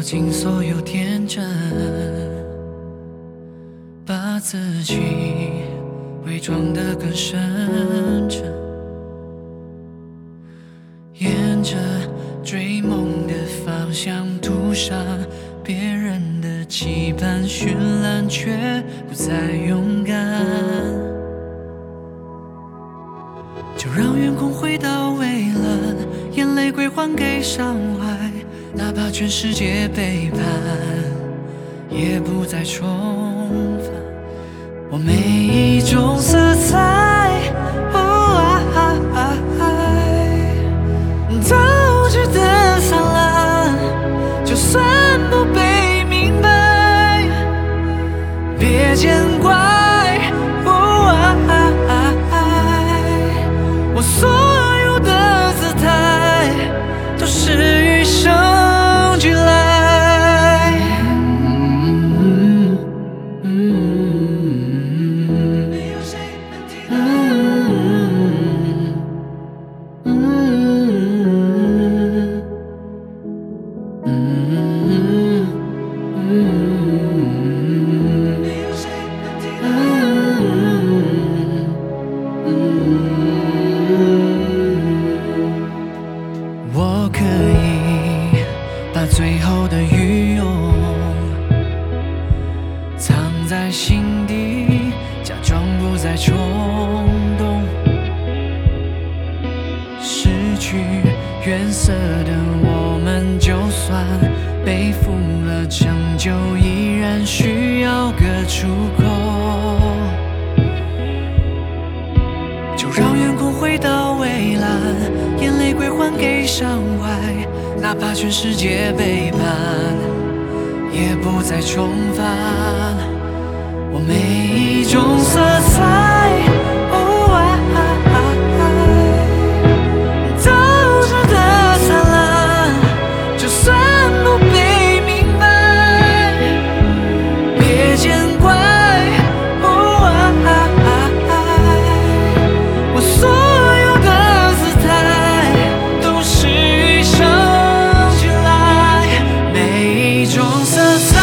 尽所有天真，把自己伪装得更深沉，沿着追梦的方向涂上别人的期盼，绚烂却不再勇敢。就让远空回到蔚蓝，眼泪归还给伤怀，哪怕全世界背叛，也不再重返。我每一种色彩，都值得灿烂，就算不被明白，别见怪。我所有的姿态，都是与生俱来。没有谁能替代。没有谁能替代。我可以把最后的欲望藏在心底，假装不再冲动。失去原色的我们，就算背负了成就，依然需要个出口。就让远空回到蔚蓝，眼泪归还给伤怀，哪怕全世界背叛，也不再重返。我每一种色彩，都值得灿烂，就算不被明白，别见怪。我所有的姿态，都是与生俱来，每一种色彩。